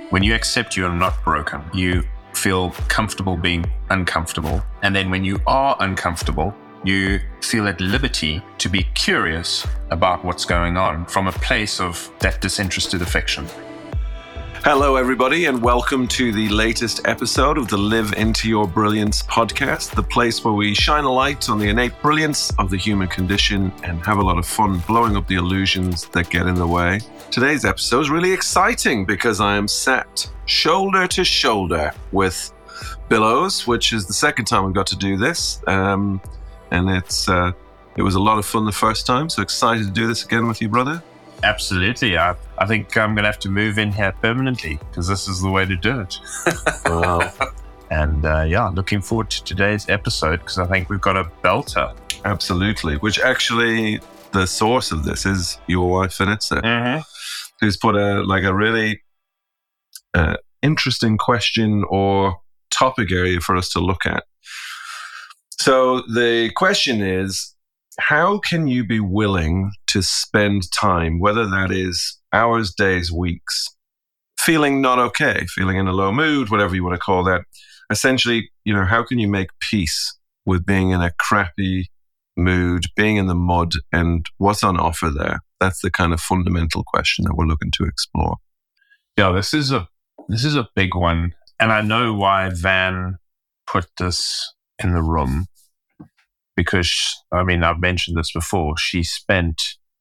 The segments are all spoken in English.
When you accept you're not broken, you feel comfortable being uncomfortable. And then when you are uncomfortable, you feel at liberty to be curious about what's going on from a place of that disinterested affection. Hello, everybody, and welcome to the latest episode of the Live Into Your Brilliance podcast, the place where we shine a light on the innate brilliance of the human condition and have a lot of fun blowing up the illusions that get in the way. Today's episode is really exciting because I am sat shoulder to shoulder with Billows, which is the second time we got to do this. And it was a lot of fun the first time, so excited to do this again with you, brother. Absolutely. I think I'm going to have to move in here permanently because this is the way to do it. Wow. And looking forward to today's episode because I think we've got a belter. Absolutely. Which actually, the source of this is your wife, Vanessa, who's put a really interesting question or topic area for us to look at. So the question is, how can you be willing to spend time, whether that is hours, days, weeks, feeling not okay, feeling in a low mood, whatever you want to call that? Essentially, how can you make peace with being in a crappy mood, being in the mud, and what's on offer there? That's the kind of fundamental question that we're looking to explore. Yeah, this is a big one. And I know why Van put this in the room. Because, I've mentioned this before, she spent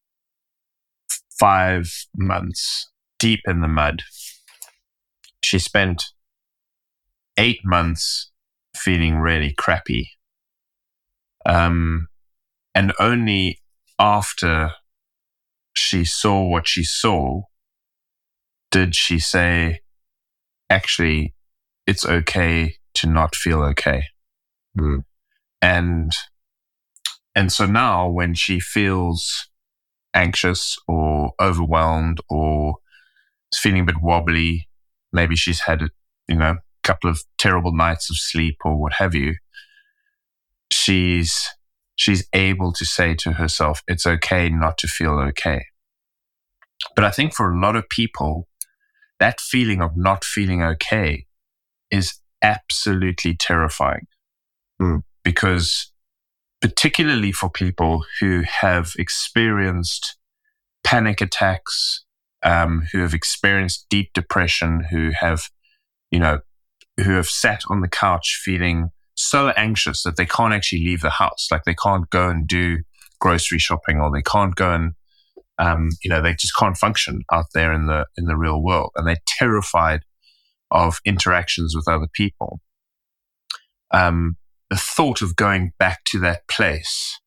5 months deep in the mud. She spent 8 months feeling really crappy. And only after she saw what she saw did she say, actually, it's okay to not feel okay. Mm. And so now when she feels anxious or overwhelmed or is feeling a bit wobbly, maybe she's had a couple of terrible nights of sleep or what have you, she's able to say to herself, it's okay not to feel okay. But I think for a lot of people, that feeling of not feeling okay is absolutely terrifying. Because particularly for people who have experienced panic attacks, who have experienced deep depression, who have sat on the couch feeling so anxious that they can't actually leave the house, like they can't go and do grocery shopping, or they can't go and they just can't function out there in the real world, and they're terrified of interactions with other people. The thought of going back to that place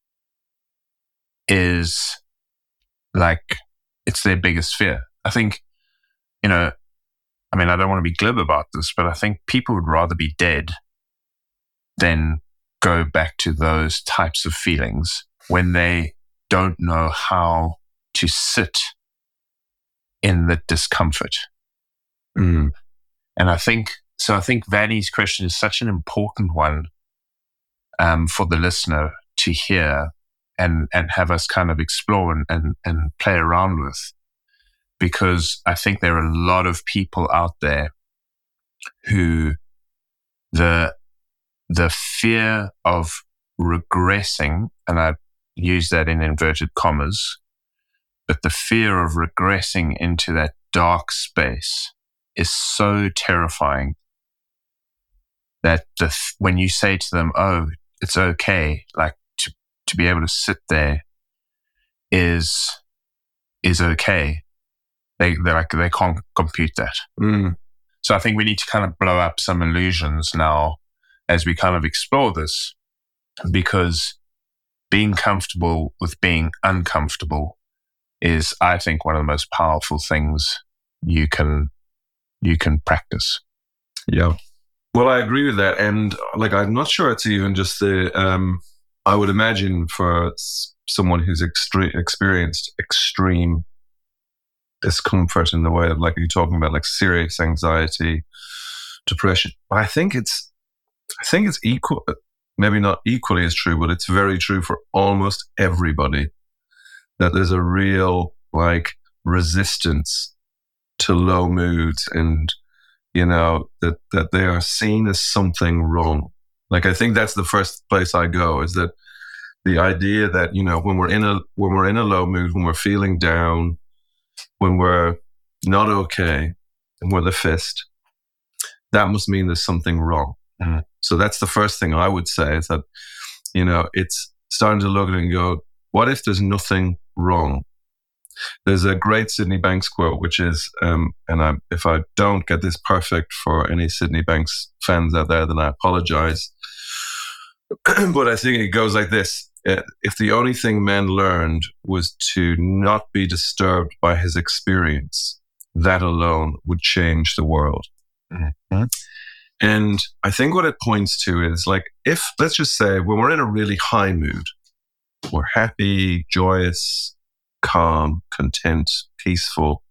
is it's their biggest fear. I think, I don't want to be glib about this, but I think people would rather be dead than go back to those types of feelings when they don't know how to sit in the discomfort. Mm. And I think Vanny's question is such an important one for the listener to hear and have us kind of explore and play around with. Because I think there are a lot of people out there who the fear of regressing, and I use that in inverted commas, but the fear of regressing into that dark space is so terrifying that when you say to them, oh, it's okay, like to be able to sit there is okay. They can't compute that. Mm. So I think we need to kind of blow up some illusions now as we kind of explore this, because being comfortable with being uncomfortable is, I think, one of the most powerful things you can practice. Yeah. Well, I agree with that. And I'm not sure it's even just I would imagine for someone who's experienced extreme discomfort in the way of, you're talking about, serious anxiety, depression. I think it's equal, maybe not equally as true, but it's very true for almost everybody, that there's a real resistance to low moods and that they are seen as something wrong. Like, I think that's the first place I go, is that the idea that, when we're in a low mood, when we're feeling down, when we're not okay, and we're the fist, that must mean there's something wrong. Mm. So that's the first thing I would say, is that, it's starting to look at it and go, what if there's nothing wrong? There's a great Sydney Banks quote, which is, if I don't get this perfect for any Sydney Banks fans out there, then I apologize. But I think it goes like this. If the only thing man learned was to not be disturbed by his experience, that alone would change the world. Mm-hmm. And I think what it points to is, like, if, let's just say, when we're in a really high mood, we're happy, joyous, calm, content, peaceful,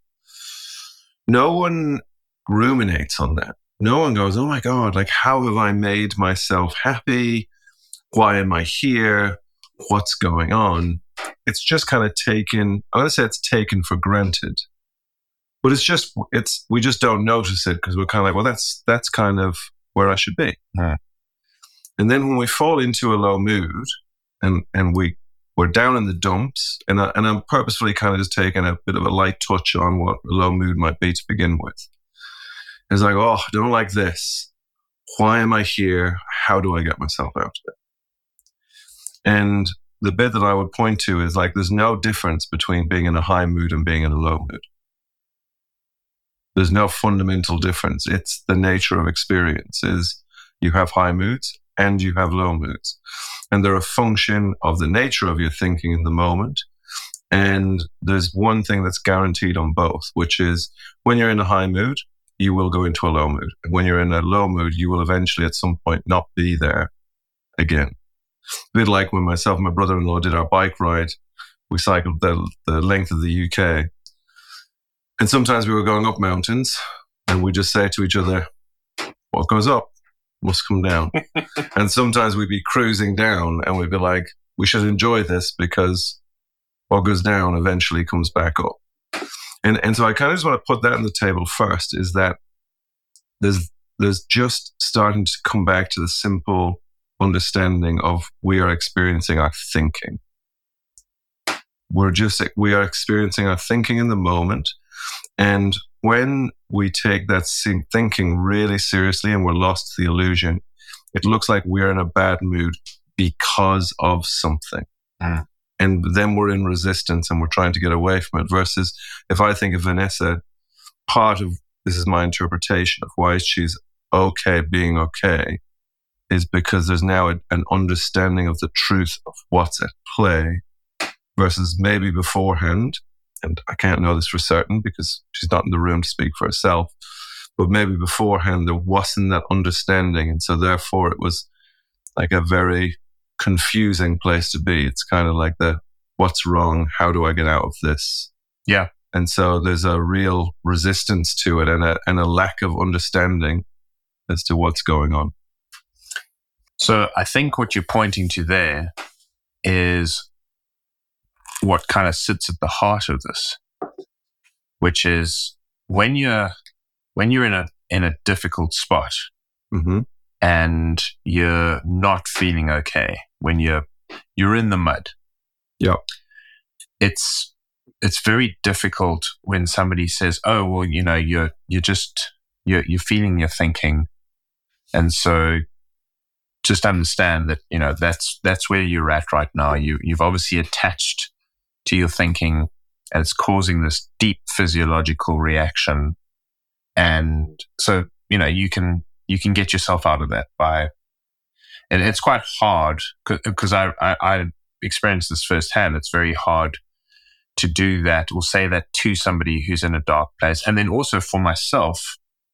no one ruminates on that. No one goes, oh my God, like, how have I made myself happy? Why am I here? What's going on? It's just kind of taken, I'm going to say it's taken for granted. But we just don't notice it, because we're kind of like, well, that's kind of where I should be. Yeah. And then when we fall into a low mood and we're down in the dumps, and I'm purposefully kind of just taking a bit of a light touch on what a low mood might be to begin with. It's like, oh, I don't like this. Why am I here? How do I get myself out of it? And the bit that I would point to is, like, there's no difference between being in a high mood and being in a low mood. There's no fundamental difference. It's the nature of experience. Is you have high moods and you have low moods. And they're a function of the nature of your thinking in the moment. And there's one thing that's guaranteed on both, which is when you're in a high mood, you will go into a low mood. And when you're in a low mood, you will eventually at some point not be there again. A bit like when myself and my brother-in-law did our bike ride. We cycled the length of the UK. And sometimes we were going up mountains, and we just say to each other, what goes up must come down. And sometimes we'd be cruising down, and we'd be like, we should enjoy this, because what goes down eventually comes back up. And so I kind of just want to put that on the table first, is that there's just starting to come back to the simple understanding of we are experiencing our thinking. We are experiencing our thinking in the moment. And when we take that thinking really seriously and we're lost to the illusion, it looks like we're in a bad mood because of something. Mm. And then we're in resistance and we're trying to get away from it. Versus if I think of Vanessa, part of this is my interpretation of why she's okay being okay, is because there's now an understanding of the truth of what's at play, versus maybe beforehand, and I can't know this for certain because she's not in the room to speak for herself, but maybe beforehand there wasn't that understanding, and so therefore it was like a very confusing place to be. It's kind of like the what's wrong, how do I get out of this? Yeah. And so there's a real resistance to it and a lack of understanding as to what's going on. So I think what you're pointing to there is what kind of sits at the heart of this, which is when you're in a difficult spot, mm-hmm. and you're not feeling okay, when you're in the mud. Yeah. It's very difficult when somebody says, "Oh, well, you're feeling your thinking," and so just understand that that's where you're at right now. You've obviously attached to your thinking, and it's causing this deep physiological reaction, and so you can get yourself out of that by, and it's quite hard because I experienced this firsthand. It's very hard to do that or say that to somebody who's in a dark place. And then also for myself,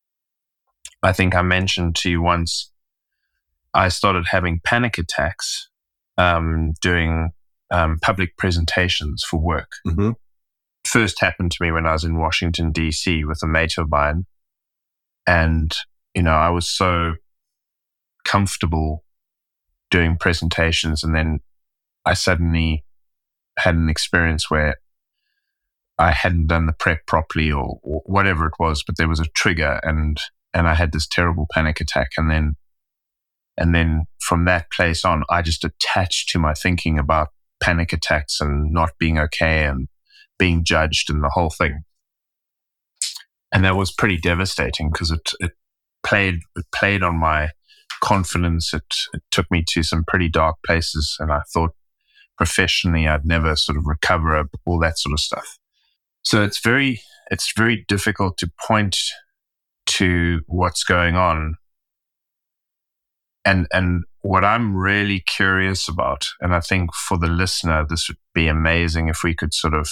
I think I mentioned to you once, I started having panic attacks doing public presentations for work. Mm-hmm. First happened to me when I was in Washington, D.C. with a mate of mine. And, I was so comfortable doing presentations. And then I suddenly had an experience where I hadn't done the prep properly or whatever it was, but there was a trigger and I had this terrible panic attack. And then from that place on, I just attached to my thinking about panic attacks and not being okay and being judged and the whole thing. And that was pretty devastating because it played on my confidence. It took me to some pretty dark places, and I thought professionally I'd never sort of recover all that sort of stuff. So it's very difficult to point to what's going on. And what I'm really curious about, and I think for the listener, this would be amazing if we could sort of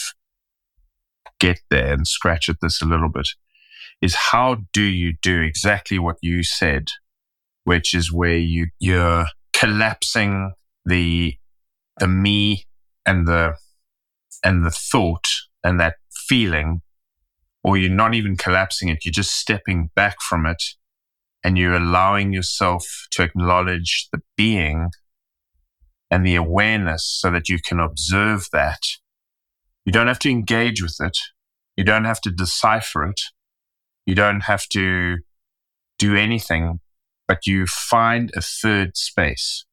get there and scratch at this a little bit, is how do you do exactly what you said, which is where you're collapsing the me and the thought and that feeling, or you're not even collapsing it, you're just stepping back from it and you're allowing yourself to acknowledge the being and the awareness so that you can observe that. You don't have to engage with it. You don't have to decipher it. You don't have to do anything, but you find a third space,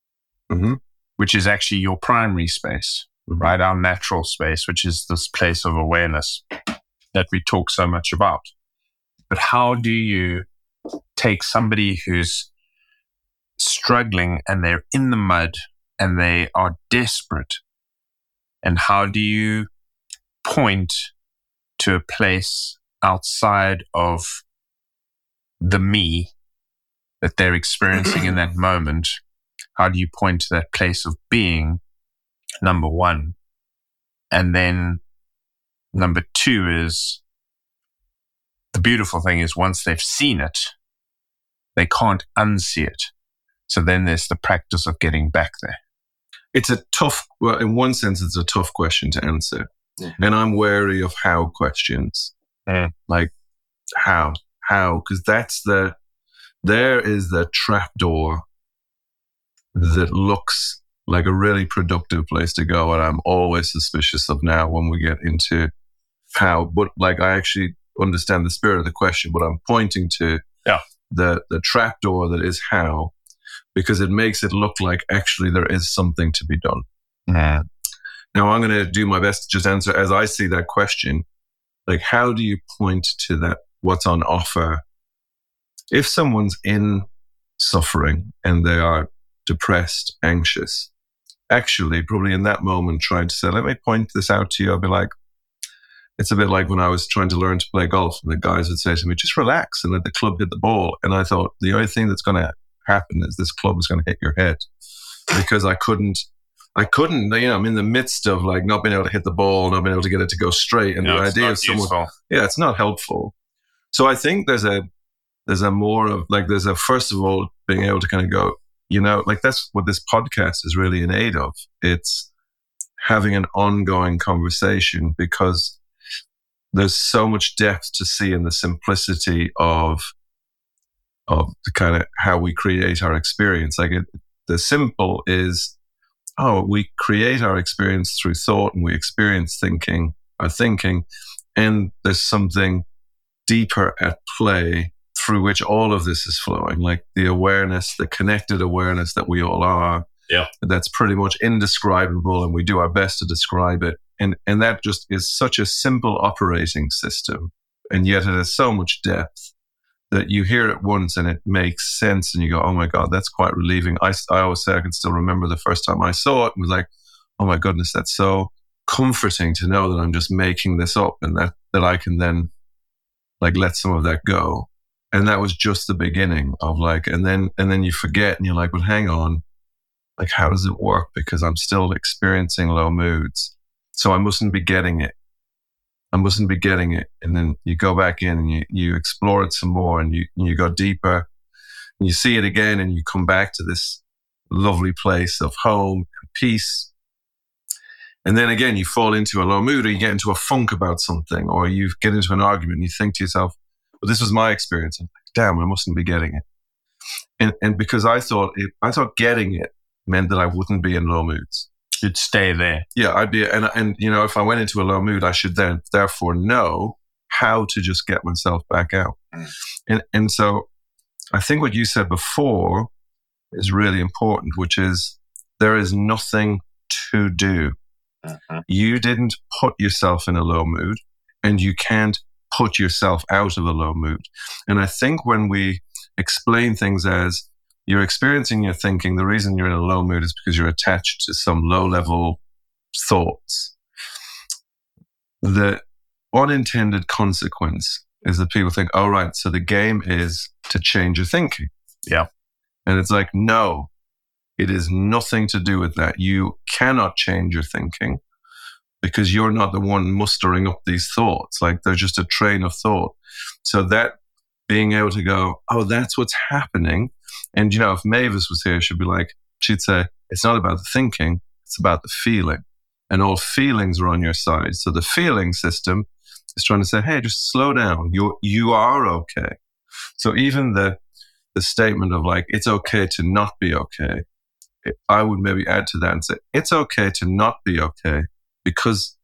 which is actually your primary space, right? Our natural space, which is this place of awareness that we talk so much about. But how do you take somebody who's struggling and they're in the mud and they are desperate, and how do you point to a place outside of the me that they're experiencing in that moment? How do you point to that place of being, number one? And then number two is, the beautiful thing is once they've seen it, they can't unsee it. So then there's the practice of getting back there. It's a tough, well, in one sense, it's a tough question to answer. And I'm wary of how questions. Like how, because there is the trapdoor that looks like a really productive place to go. And I'm always suspicious of now when we get into how, but like I actually understand the spirit of the question, but I'm pointing to the trapdoor that is how, because it makes it look like actually there is something to be done. Now I'm going to do my best to just answer as I see that question. Like, how do you point to that, what's on offer? If someone's in suffering and they are depressed, anxious, actually probably in that moment trying to say, let me point this out to you, I'll be like, it's a bit like when I was trying to learn to play golf and the guys would say to me, just relax and let the club hit the ball. And I thought the only thing that's going to happen is this club is going to hit your head, because I couldn't, I'm in the midst of like not being able to hit the ball, not being able to get it to go straight. And the idea of someone, it's not helpful. So I think there's a more of like, there's a, first of all, being able to kind of go, like that's what this podcast is really in aid of. It's having an ongoing conversation, because there's so much depth to see in the simplicity of the kind of how we create our experience. Like the simple is, we create our experience through thought, and we experience our thinking, and there's something deeper at play through which all of this is flowing, like the awareness, the connected awareness that we all are. Yeah, that's pretty much indescribable, and we do our best to describe it. And that just is such a simple operating system, and yet it has so much depth that you hear it once and it makes sense, and you go, oh my God, that's quite relieving. I always say I can still remember the first time I saw it and was like, oh my goodness, that's so comforting to know that I'm just making this up, and that I can then like let some of that go. And that was just the beginning of like, and then you forget and you're like, well, hang on, like how does it work? Because I'm still experiencing low moods. So I mustn't be getting it. And then you go back in and you explore it some more, and you go deeper, and you see it again, and you come back to this lovely place of home and peace. And then again, you fall into a low mood, or you get into a funk about something, or you get into an argument and you think to yourself, well, this was my experience. I'm like, damn, I mustn't be getting it. And because I thought getting it meant that I wouldn't be in low moods. You'd stay there. Yeah, I'd be, and if I went into a low mood, I should then therefore know how to just get myself back out. And so I think what you said before is really important, which is there is nothing to do. You didn't put yourself in a low mood, and you can't put yourself out of a low mood. And I think when we explain things as you're experiencing your thinking, the reason you're in a low mood is because you're attached to some low-level thoughts. The unintended consequence is that people think, oh, right, so the game is to change your thinking. Yeah. And it's like, no, it is nothing to do with that. You cannot change your thinking because you're not the one mustering up these thoughts. Like they're just a train of thought. So that being able to go, oh, that's what's happening. And, if Mavis was here, she'd say, it's not about the thinking, it's about the feeling. And all feelings are on your side. So the feeling system is trying to say, hey, just slow down. You are okay. So even the statement of like, it's okay to not be okay, I would maybe add to that and say, it's okay to not be okay because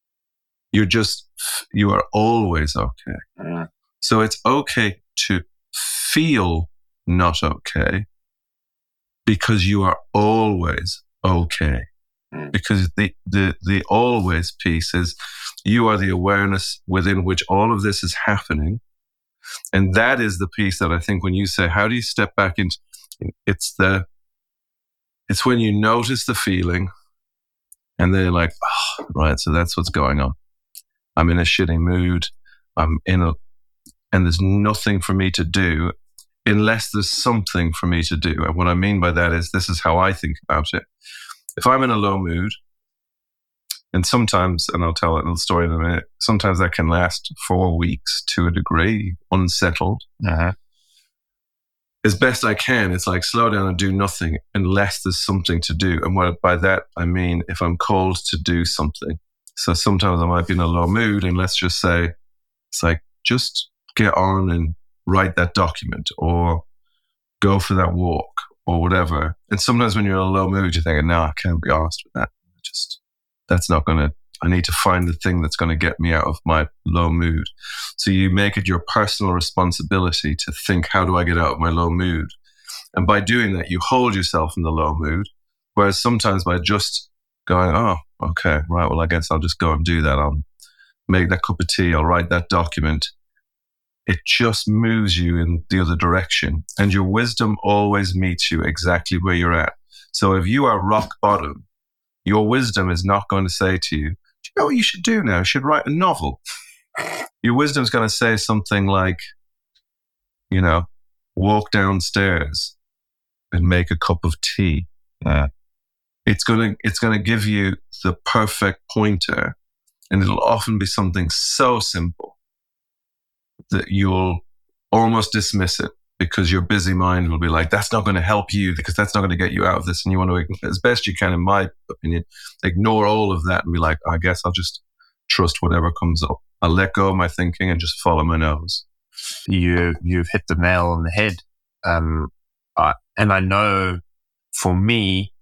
you are always okay. So it's okay to feel not okay because you are always okay. Because the always piece is you are the awareness within which all of this is happening. And that is the piece that I think when you say, how do you step back into, it's when you notice the feeling and then you're like, oh, right, so that's what's going on. I'm in a shitty mood. And there's nothing for me to do unless there's something for me to do. And what I mean by that is, this is how I think about it. If I'm in a low mood, and sometimes, and I'll tell a little story in a minute, sometimes that can last 4 weeks to a degree, unsettled. As best I can, it's like slow down and do nothing unless there's something to do. And by that, I mean if I'm called to do something. So sometimes I might be in a low mood, and let's just say, it's like, just get on and write that document or go for that walk or whatever. And sometimes when you're in a low mood, you're thinking, no, I can't be arsed with that. That's not going to, I need to find the thing that's going to get me out of my low mood. So you make it your personal responsibility to think, how do I get out of my low mood? And by doing that, you hold yourself in the low mood. Whereas sometimes by just going, oh, okay, right, well, I guess I'll just go and do that. I'll make that cup of tea. I'll write that document. It just moves you in the other direction. And your wisdom always meets you exactly where you're at. So if you are rock bottom, your wisdom is not going to say to you, do you know what you should do now? You should write a novel. Your wisdom is going to say something like, walk downstairs and make a cup of tea. It's going to give you the perfect pointer, and it'll often be something so simple that you'll almost dismiss it because your busy mind will be like, that's not going to help you because that's not going to get you out of this. And you want to, as best you can, in my opinion, ignore all of that and be like, I guess I'll just trust whatever comes up. I'll let go of my thinking and just follow my nose. You've hit the nail on the head. And I know for me,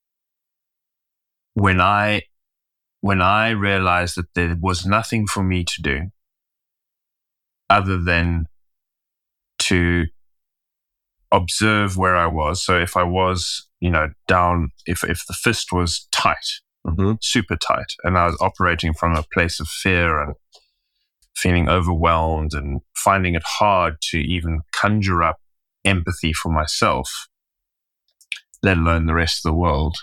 when I realized that there was nothing for me to do other than to observe where I was. So if I was, down, if the fist was tight, super tight, and I was operating from a place of fear and feeling overwhelmed and finding it hard to even conjure up empathy for myself, let alone the rest of the world.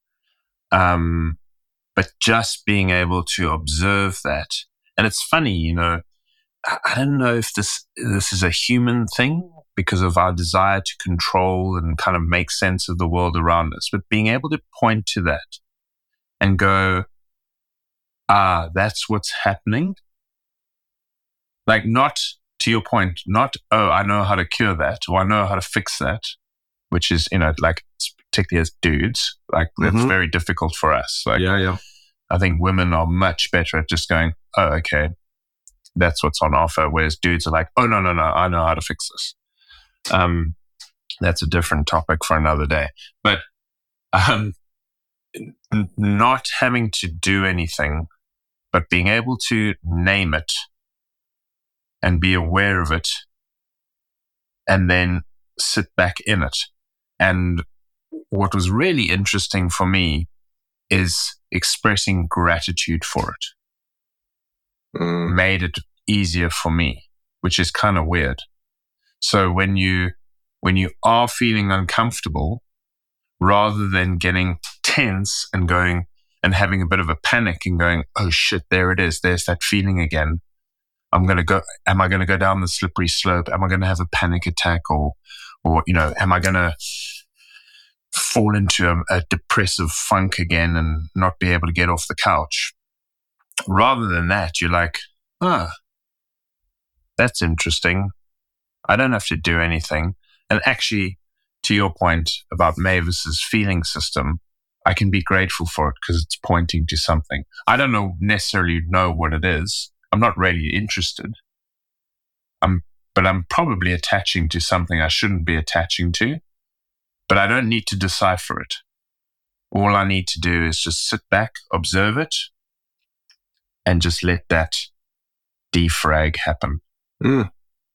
But just being able to observe that. And it's funny, I don't know if this is a human thing because of our desire to control and kind of make sense of the world around us, but being able to point to that and go, that's what's happening. Like, not, to your point, not, oh, I know how to cure that or I know how to fix that, which is, like, particularly as dudes, like, that's very difficult for us. Like, yeah. I think women are much better at just going, oh, okay, that's what's on offer. Whereas dudes are like, oh, no, I know how to fix this. That's a different topic for another day. But not having to do anything, but being able to name it and be aware of it, and then sit back in it. And what was really interesting for me is expressing gratitude for it. Made it easier for me, which is kind of weird. So when you are feeling uncomfortable, rather than getting tense and going and having a bit of a panic and going, oh shit, there it is. There's that feeling again. Am I going to go down the slippery slope? Am I going to have a panic attack or am I going to fall into a depressive funk again and not be able to get off the couch? Rather than that, you're like, that's interesting. I don't have to do anything. And actually, to your point about Mavis's feeling system, I can be grateful for it because it's pointing to something. I don't necessarily know what it is. I'm not really interested. But I'm probably attaching to something I shouldn't be attaching to. But I don't need to decipher it. All I need to do is just sit back, observe it, and just let that defrag happen. Well,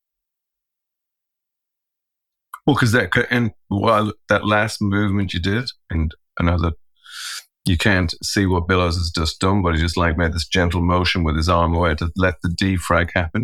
because that last movement you did, and I know that you can't see what Billows has just done, but he just like made this gentle motion with his arm away to let the defrag happen.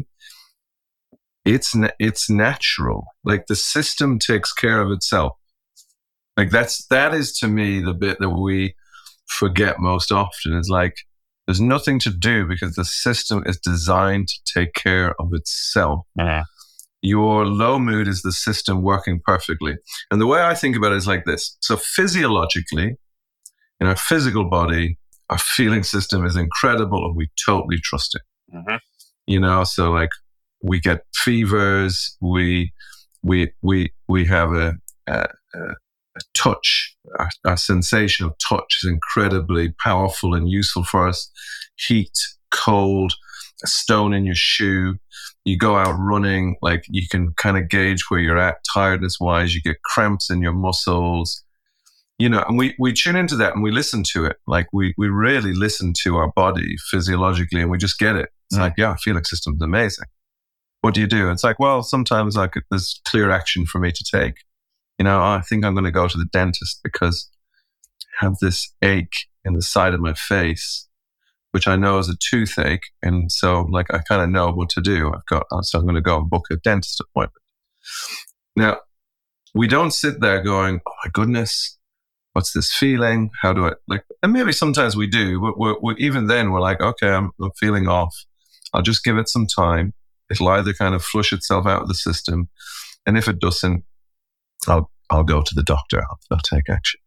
It's natural. Like the system takes care of itself. Like that is to me the bit that we forget most often. Is like there's nothing to do because the system is designed to take care of itself. Yeah. Your low mood is the system working perfectly. And the way I think about it is like this. So physiologically, in our physical body, our feeling system is incredible and we totally trust it. Mm-hmm. So like we get fevers, we have a touch. Our sensation of touch is incredibly powerful and useful for us. Heat, cold, a stone in your shoe. You go out running, like you can kind of gauge where you're at tiredness wise. You get cramps in your muscles, and we tune into that and we listen to it. Like we really listen to our body physiologically and we just get it. It's like, yeah, feeling system's amazing. What do you do? It's like, well, sometimes there's clear action for me to take. I think I'm going to go to the dentist because I have this ache in the side of my face, which I know is a toothache. And so like, I kind of know what to do. So I'm going to go and book a dentist appointment. Now, we don't sit there going, oh my goodness, what's this feeling? How do I and maybe sometimes we do, but we're even then we're like, okay, I'm feeling off. I'll just give it some time. It'll either kind of flush itself out of the system. And if it doesn't, I'll go to the doctor. I'll take action.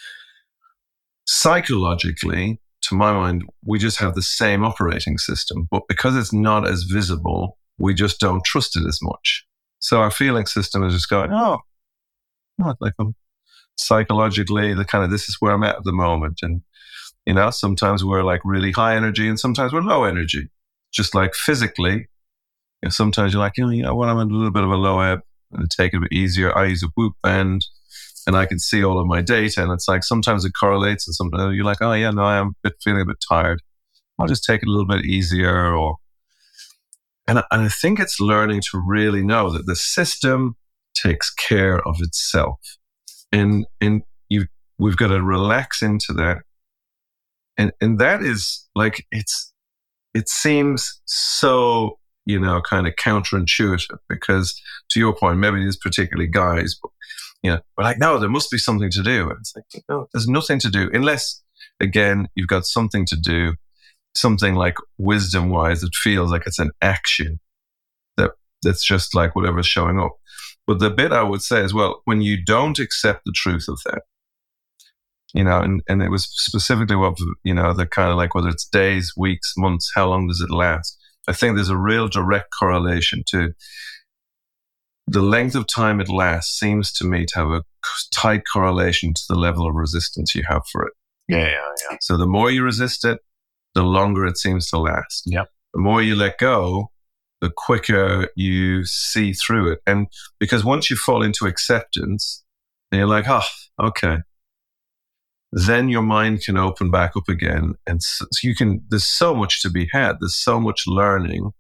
Psychologically, to my mind, we just have the same operating system, but because it's not as visible, we just don't trust it as much. So our feeling system is just going, like I'm psychologically, this is where I'm at the moment. And, sometimes we're like really high energy and sometimes we're low energy. Just like physically, sometimes you're like, when I'm in a little bit of a low ebb, and take it a bit easier. I use a Whoop band and I can see all of my data. And it's like sometimes it correlates and sometimes you're like, oh yeah, no, I am feeling a bit tired. I'll just take it a little bit easier. And I think it's learning to really know that the system takes care of itself. And we've got to relax into that. And that is like, it seems so kind of counterintuitive because to your point, maybe these particularly guys, but, we're like, no, there must be something to do. And it's like, no, there's nothing to do unless, again, you've got something to do, something like wisdom wise, it feels like it's an action that's just like whatever's showing up. But the bit I would say as well, when you don't accept the truth of that, and it was specifically what, the kind of like whether it's days, weeks, months, how long does it last? I think there's a real direct correlation to the length of time it lasts seems to me to have a tight correlation to the level of resistance you have for it. Yeah. So the more you resist it, the longer it seems to last. Yep. The more you let go, the quicker you see through it. And because once you fall into acceptance, then you're like, okay. Then your mind can open back up again. And so there's so much to be had. There's so much learning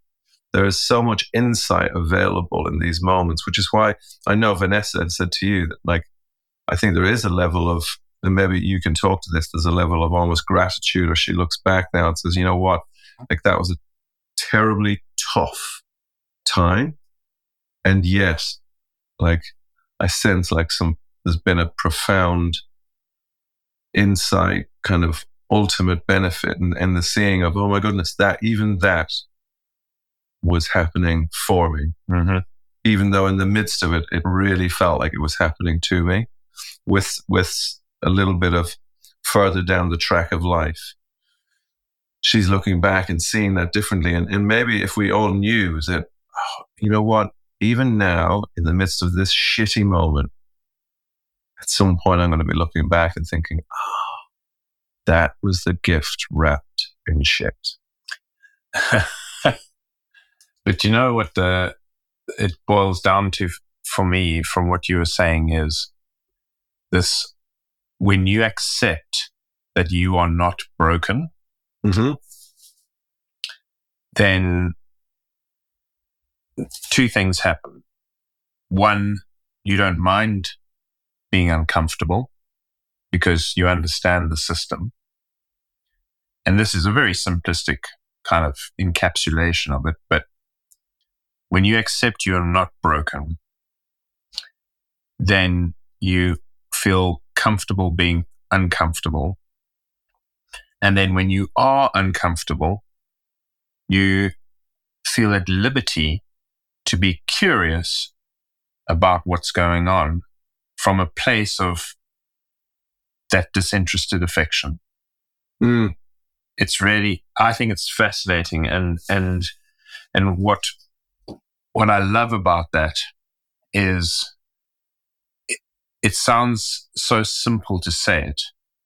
there is so much insight available in these moments, which is why I know Vanessa had said to you that, like, I think there is a level of, and maybe you can talk to this, there's a level of almost gratitude, or she looks back now and says, you know what, like, that was a terribly tough time. And yet, like, I sense like there's been a profound insight, kind of ultimate benefit, and the seeing of, oh my goodness, that was happening for me. Mm-hmm. Even though in the midst of it, it really felt like it was happening to me, with a little bit of further down the track of life. She's looking back and seeing that differently. And maybe if we all knew that, oh, you know what, even now, in the midst of this shitty moment, at some point I'm going to be looking back and thinking, oh, that was the gift wrapped in shit. But you know what it boils down to for me, from what you were saying, is this: when you accept that you are not broken, mm-hmm. then two things happen. One, you don't mind being uncomfortable because you understand the system. And this is a very simplistic kind of encapsulation of it. But when you accept you're not broken, then you feel comfortable being uncomfortable. And then when you are uncomfortable, you feel at liberty to be curious about what's going on from a place of that disinterested affection. Mm. It's really, I think it's fascinating. And what I love about that is it sounds so simple to say it.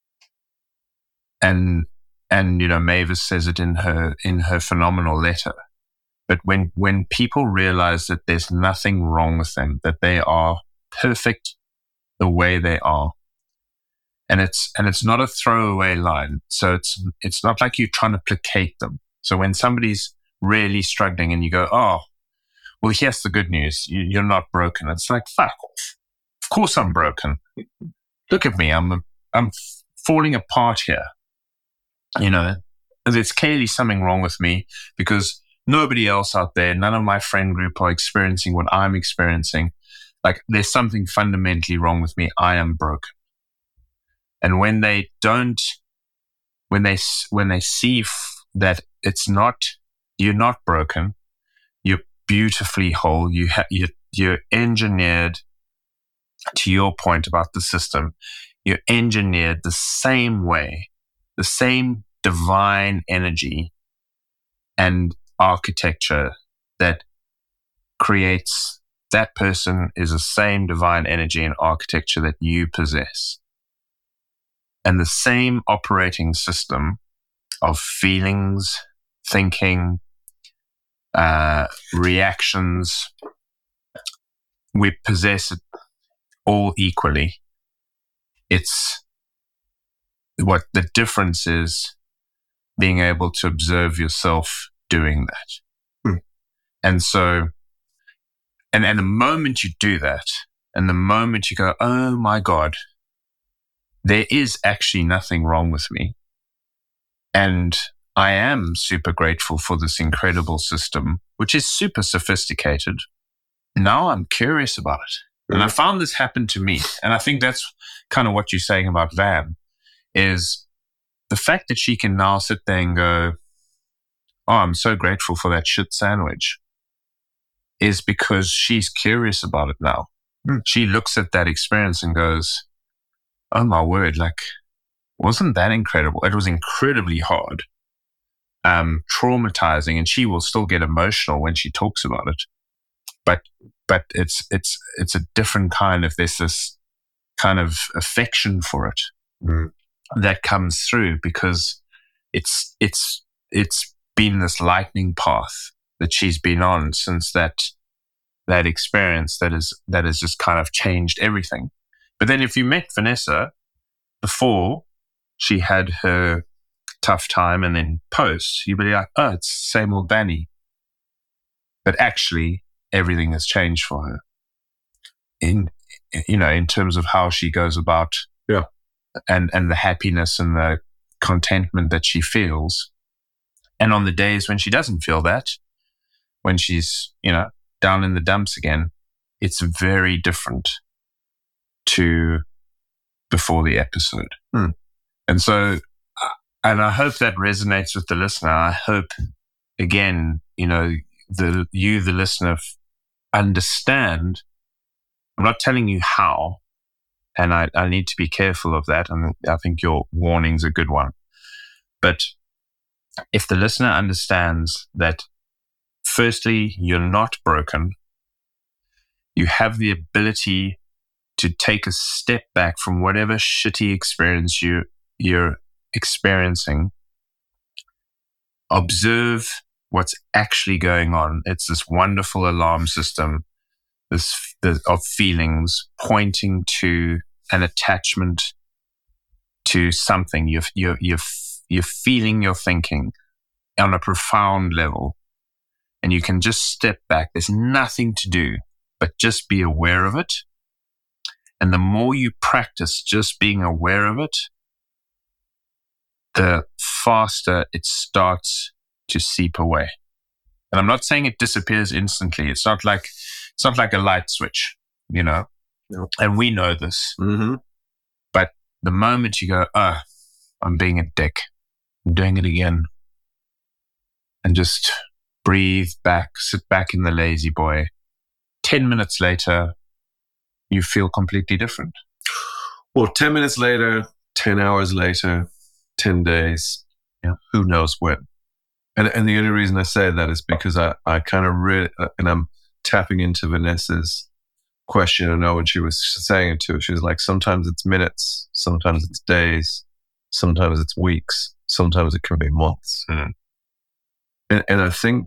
And you know, Mavis says it in her phenomenal letter. But when people realize that there's nothing wrong with them, that they are perfect the way they are, and it's not a throwaway line. So it's not like you're trying to placate them. So when somebody's really struggling and you go, oh, well, here's the good news, you're not broken. It's like, fuck off. Of course I'm broken. Look at me. I'm falling apart here. You know, there's clearly something wrong with me because nobody else out there, none of my friend group are experiencing what I'm experiencing. Like, there's something fundamentally wrong with me. I am broken. And when they see that it's not, you're not broken, you're beautifully whole. You're engineered, to your point about the system, you're engineered the same way, the same divine energy and architecture that creates that person is the same divine energy and architecture that you possess. And the same operating system of feelings, thinking, reactions, we possess it all equally. It's what the difference is, being able to observe yourself doing that. Mm. And so, and the moment you do that, and the moment you go, oh my God, there is actually nothing wrong with me. And I am super grateful for this incredible system, which is super sophisticated. Now I'm curious about it. And I found this happen to me. And I think that's kind of what you're saying about Van, is the fact that she can now sit there and go, oh, I'm so grateful for that shit sandwich, is because she's curious about it now. Mm. She looks at that experience and goes, oh my word, like, wasn't that incredible? It was incredibly hard, traumatizing, and she will still get emotional when she talks about it. But it's a different kind of, there's this kind of affection for it that comes through, because it's been this lightning path that she's been on since that experience that has just kind of changed everything. But then if you met Vanessa before she had her tough time and then post, you'd be like, oh, it's the same old Danny. But actually, everything has changed for her in terms of how she goes about, and the happiness and the contentment that she feels. And on the days when she doesn't feel that, when she's, down in the dumps again, it's very different to before the episode. And so, and I hope that resonates with the listener. I hope, again, the listener, understand. I'm not telling you how, and I need to be careful of that. And I think your warning's a good one. But if the listener understands that, firstly, you're not broken, you have the ability to take a step back from whatever shitty experience you're experiencing, observe what's actually going on. It's this wonderful alarm system of feelings pointing to an attachment to something. You're feeling your thinking on a profound level, and you can just step back. There's nothing to do but just be aware of it. And the more you practice just being aware of it, the faster it starts to seep away. And I'm not saying it disappears instantly. It's not like a light switch, No. And we know this. Mm-hmm. But the moment you go, I'm being a dick, I'm doing it again, and just breathe back, sit back in the lazy boy, 10 minutes later, you feel completely different. Well, 10 minutes later, 10 hours later, 10 days, who knows when. And the only reason I say that is because I kind of really, and I'm tapping into Vanessa's question. I know when she was saying it to her, she was like, sometimes it's minutes, sometimes it's days, sometimes it's weeks, sometimes it can be months. And I think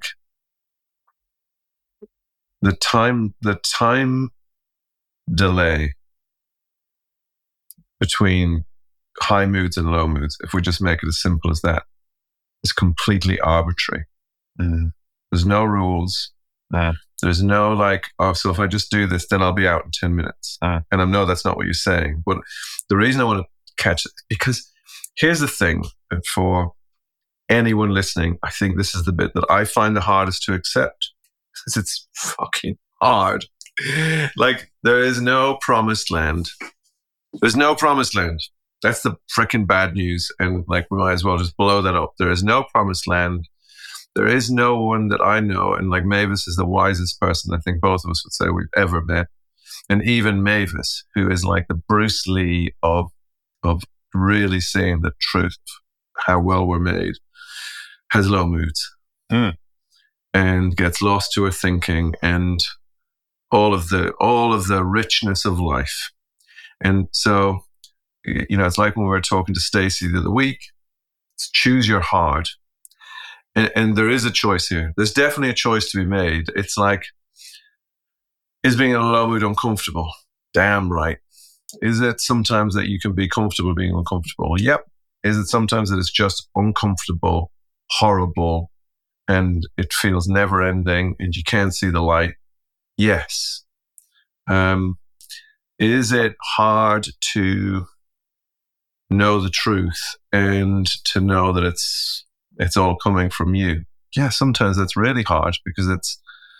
the time delay between high moods and low moods, if we just make it as simple as that, is completely arbitrary. There's no rules. There's no so if I just do this, then I'll be out in 10 minutes. And I know that's not what you're saying. But the reason I want to catch it, because here's the thing, for anyone listening, I think this is the bit that I find the hardest to accept, because it's fucking hard. There is no promised land. There's no promised land. That's the freaking bad news. And we might as well just blow that up. There is no promised land. There is no one that I know. And Mavis is the wisest person I think both of us would say we've ever met. And even Mavis, who is the Bruce Lee of really seeing the truth, how well we're made, has low moods and gets lost to her thinking and all of the richness of life. And so, it's like when we were talking to Stacey the other week, it's choose your heart. And there is a choice here. There's definitely a choice to be made. It's is being in a low mood uncomfortable? Damn right. Is it sometimes that you can be comfortable being uncomfortable? Yep. Is it sometimes that it's just uncomfortable, horrible, and it feels never ending and you can't see the light? Yes. Is it hard to know the truth and to know that it's all coming from you? Yeah, sometimes that's really hard, because it's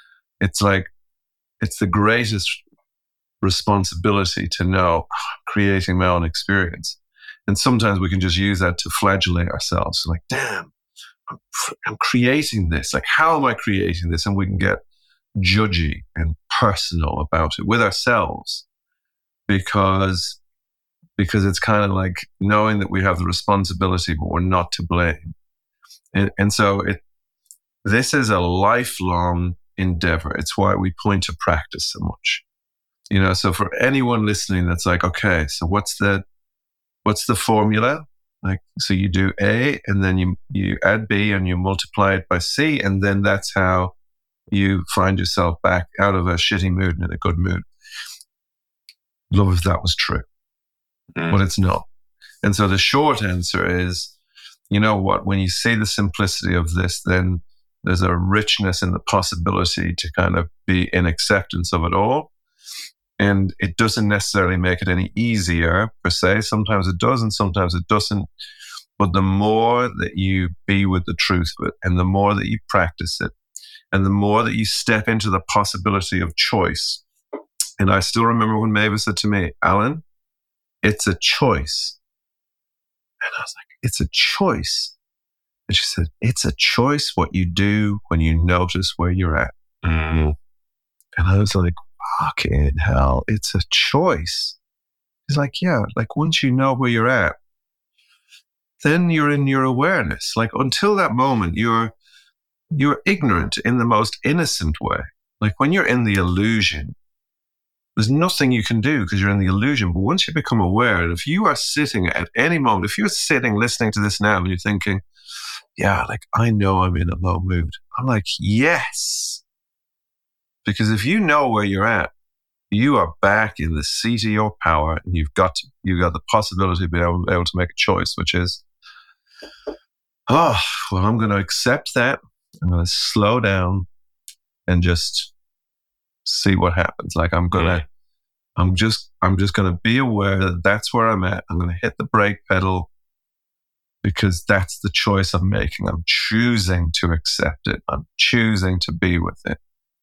the greatest responsibility to know I'm creating my own experience. And sometimes we can just use that to flagellate ourselves. Damn, I'm creating this. How am I creating this? And we can get judgy and personal about it with ourselves, because it's kind of knowing that we have the responsibility, but we're not to blame. And so this is a lifelong endeavor. It's why we point to practice so much. So for anyone listening that's okay, so what's the formula? So you do A, and then you add B, and you multiply it by C, and then that's how you find yourself back out of a shitty mood and in a good mood. Love if that was true. But it's not. And so the short answer is, you know what, when you see the simplicity of this, then There's a richness in the possibility to kind of be in acceptance of it all. And it doesn't necessarily make it any easier per se. Sometimes it does and sometimes it doesn't. But the more that you be with the truth of it, and the more that you practice it, and the more that you step into the possibility of choice. And I still remember when Maeva said to me, Alan, it's a choice. And I was like, it's a choice. And she said, it's a choice what you do when you notice where you're at. Mm. And I was like, fucking hell, it's a choice. He's like, yeah, like once you know where you're at, then you're in your awareness. Like until that moment, you're ignorant in the most innocent way. Like when you're in the illusion, there's nothing you can do because you're in the illusion. But once you become aware, and if you are sitting at any moment, if you're sitting listening to this now and you're thinking, yeah, like I know I'm in a low mood. I'm like, yes. Because if you know where you're at, you are back in the seat of your power, and you've got the possibility to be able to make a choice, which is, I'm going to accept that. I'm going to slow down and just see what happens. Like I'm just going to be aware that that's where I'm at. I'm going to hit the brake pedal because that's the choice I'm making. I'm choosing to accept it. I'm choosing to be with it.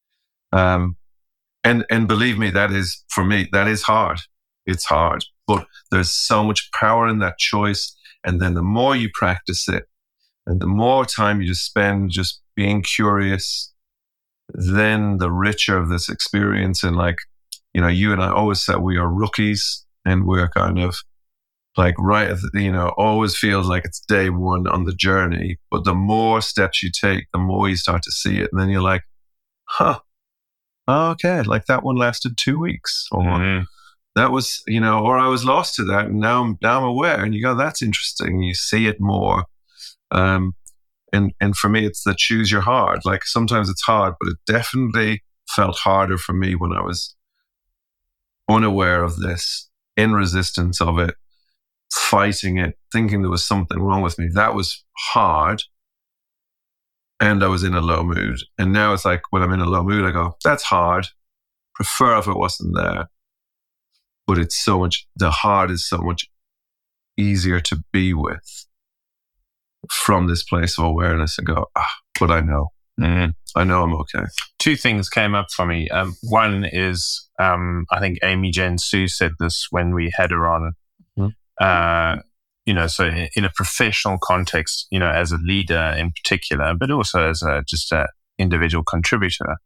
And believe me, that is, for me, that is hard. It's hard, but there's so much power in that choice. And then the more you practice it and the more time you just spend just being curious, then the richer of this experience. And like, you know, you and I always said we are rookies, and we're kind of like right at the, always feels like it's day one on the journey. But the more steps you take, the more you start to see it. And then you're like, okay, like that one lasted 2 weeks, or that was, or I was lost to that, and now I'm aware. And you go, that's interesting. You see it more. And for me, it's the choose your hard. Like sometimes it's hard, but it definitely felt harder for me when I was unaware of this, in resistance of it, fighting it, thinking there was something wrong with me. That was hard. And I was in a low mood. And now it's like when I'm in a low mood, I go, that's hard. Prefer if it wasn't there. But the hard is so much easier to be with from this place of awareness and go, but I know. Mm-hmm. I know I'm okay. Two things came up for me. One is, I think Amy Jane Sue said this when we had her on. So in a professional context, as a leader in particular, but also as just an individual contributor,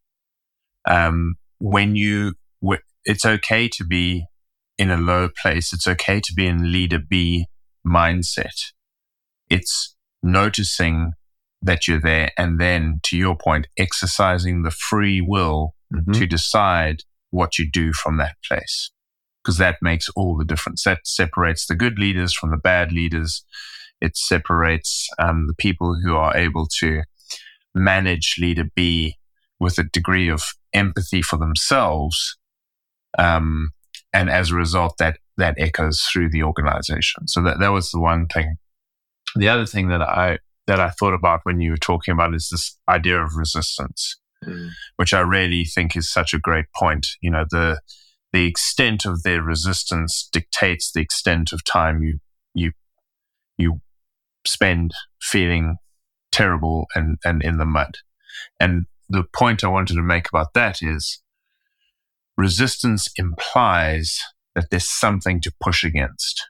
it's okay to be in a low place. It's okay to be in leader B mindset. It's noticing that you're there, and then, to your point, exercising the free will to decide what you do from that place. Because that makes all the difference. That separates the good leaders from the bad leaders. It separates the people who are able to manage leader B with a degree of empathy for themselves. And as a result, that echoes through the organization. So that was the one thing. The other thing that I thought about when you were talking about is this idea of resistance, which I really think is such a great point. The extent of their resistance dictates the extent of time you spend feeling terrible and in the mud. And the point I wanted to make about that is resistance implies that there's something to push against.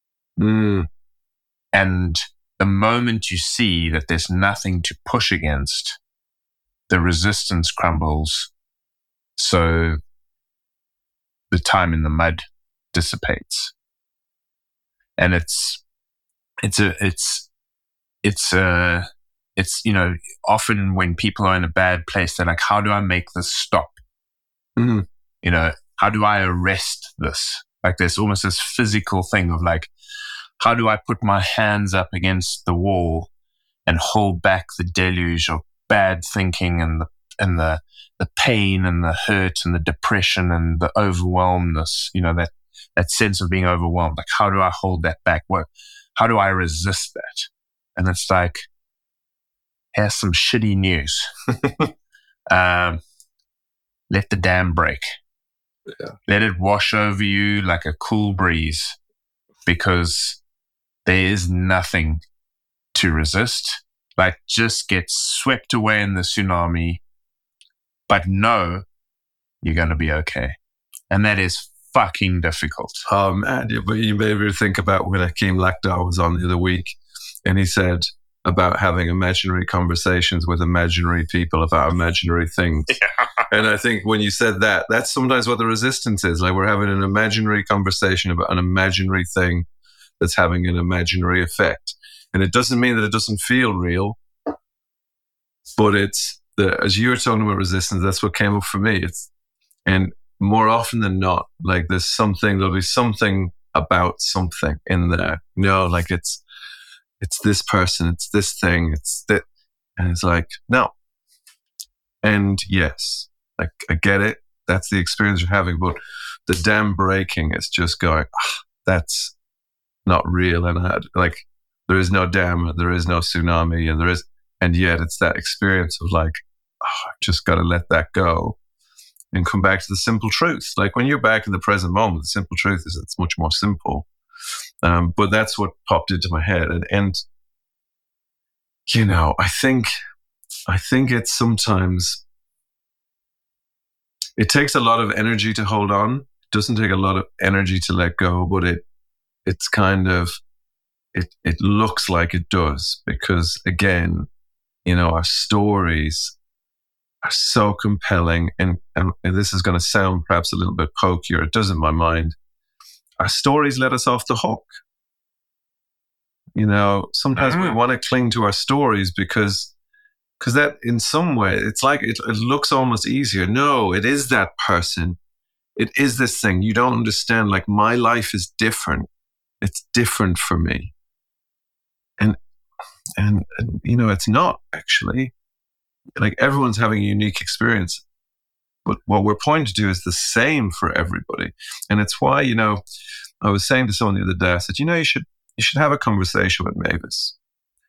And the moment you see that there's nothing to push against, the resistance crumbles. So the time in the mud dissipates. And it's often when people are in a bad place, they're like, how do I make this stop? How do I arrest this? Like there's almost this physical thing of like, how do I put my hands up against the wall and hold back the deluge of bad thinking and the pain and the hurt and the depression and the overwhelmedness, that sense of being overwhelmed. Like, how do I hold that back? How do I resist that? And it's like, here's some shitty news. Let the dam break. Yeah. Let it wash over you like a cool breeze, because there is nothing to resist. Like, just get swept away in the tsunami, but know you're going to be okay. And that is fucking difficult. Oh, man. But you maybe think about when Hakeem Lakhdar was on the other week, and he said about having imaginary conversations with imaginary people about imaginary things. Yeah. And I think when you said that, that's sometimes what the resistance is. Like, we're having an imaginary conversation about an imaginary thing that's having an imaginary effect. And it doesn't mean that it doesn't feel real, but it's as you were talking about resistance, that's what came up for me. And more often than not, like, there'll be something about something in there. Like it's this person, it's this thing, it's that. And it's like, no. And yes, like, I get it. That's the experience you're having. But the dam breaking is just going, that's not real. And there is no dam, there is no tsunami, and yet it's that experience of like, I've just got to let that go and come back to the simple truth. Like, when you're back in the present moment, the simple truth is it's much more simple. But that's what popped into my head. And I think it's sometimes, it takes a lot of energy to hold on. It doesn't take a lot of energy to let go, but it's kind of, it looks like it does, because again, our stories are so compelling, and this is going to sound perhaps a little bit pokier. It does in my mind. Our stories let us off the hook. Sometimes we want to cling to our stories because that, in some way, it's like it looks almost easier. No, it is that person. It is this thing. You don't understand. Like, my life is different. It's different for me. And it's not actually. Like, everyone's having a unique experience. But what we're pointing to do is the same for everybody. And it's why, I was saying to someone the other day, I said, you should have a conversation with Mavis.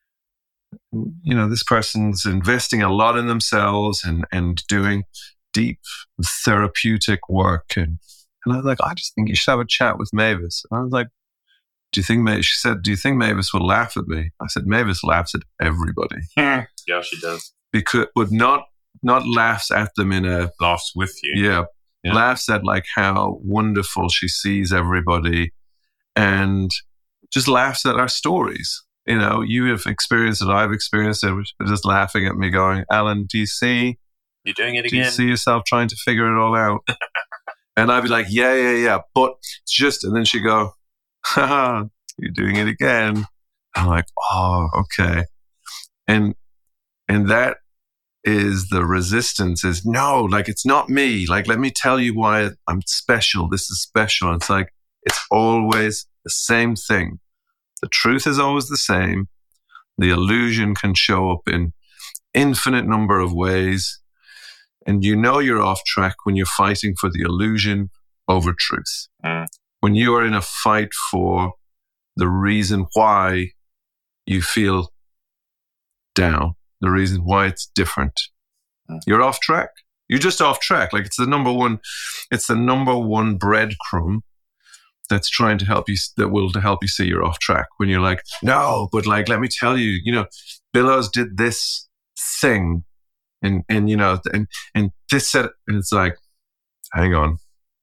This person's investing a lot in themselves and doing deep therapeutic work. And I was like, I just think you should have a chat with Mavis. And I was like, she said, do you think Mavis will laugh at me? I said, Mavis laughs at everybody. Yeah, she does. But not laughs at them laughs with you. Yeah. Laughs at like how wonderful she sees everybody, and just laughs at our stories. You have experienced it, I've experienced it, just laughing at me going, Alan, do you see? You're doing it again. Do you see yourself trying to figure it all out? And I'd be like, yeah. But it's just, and then she'd go, haha, you're doing it again. I'm like, oh, okay. And that is the resistance, is no, like, it's not me. Like, let me tell you why I'm special. This is special. And it's like, it's always the same thing. The truth is always the same. The illusion can show up in infinite number of ways. And you're off track when you're fighting for the illusion over truth. When you are in a fight for the reason why you feel down, the reason why it's different, you're off track. You're just off track. Like, it's the number one breadcrumb that's trying to help you, to help you see you're off track. When you're like, no, but like, let me tell you, Billows did this thing, and this said, and it's like, hang on.